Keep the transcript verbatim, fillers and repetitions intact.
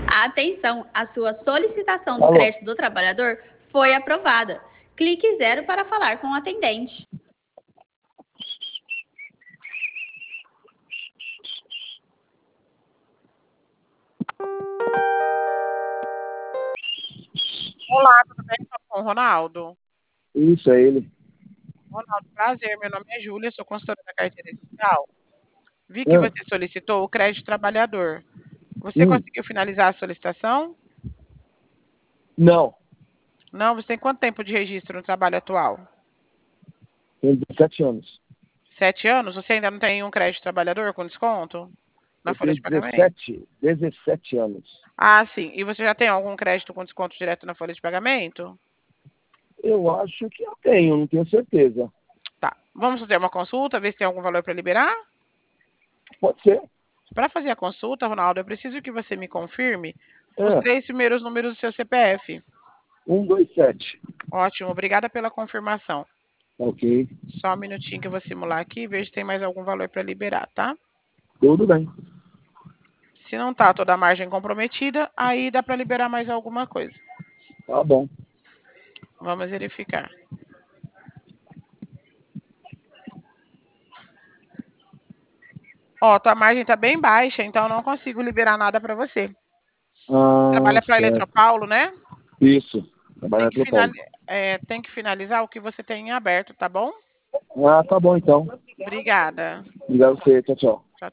Atenção, a sua solicitação do Alô? crédito do trabalhador foi aprovada. Clique zero para falar com o atendente. Olá, tudo bem? Estou com o Ronaldo. Isso, é ele. Ronaldo, prazer. Meu nome é Júlia, sou consultora da carteira digital. Vi que Ah. você solicitou o crédito trabalhador. Você Hum. conseguiu finalizar a solicitação? Não, Não, você tem quanto tempo de registro no trabalho atual? tenho dezessete anos. Sete anos? Você ainda não tem um crédito trabalhador com desconto? Na Eu folha tenho de pagamento? dezessete, dezessete anos. Ah, sim. E você já tem algum crédito com desconto direto na folha de pagamento? Eu acho que eu tenho, não tenho certeza. Tá. Vamos fazer uma consulta, ver se tem algum valor para liberar? Pode ser. Para fazer a consulta, Ronaldo, eu preciso que você me confirme É. os três primeiros números do seu C P F. um, dois, sete. Ótimo, obrigada pela confirmação. Ok. Só um minutinho que eu vou simular aqui e vejo se tem mais algum valor para liberar, tá? Tudo bem. Se não tá toda a margem comprometida, aí dá para liberar mais alguma coisa. Tá bom. Vamos verificar. Ó, tua margem tá bem baixa, então eu não consigo liberar nada para você. Ah, Trabalha para a certo. Eletropaulo, né? Isso. Tem Trabalhar que, pelo Paulo. finali é, tem que finalizar o que você tem em aberto, tá bom? Ah, tá bom então. Obrigada. Obrigado a você. Tchau, tchau. Tchau.